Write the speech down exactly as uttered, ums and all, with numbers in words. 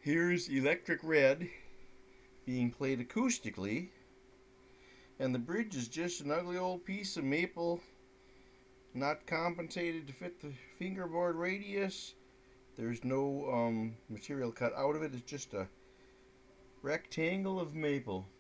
Here's Electric Red being played acoustically, and the bridge is just an ugly old piece of maple, not compensated to fit the fingerboard radius. There's no um, material cut out of it. It's just a rectangle of maple.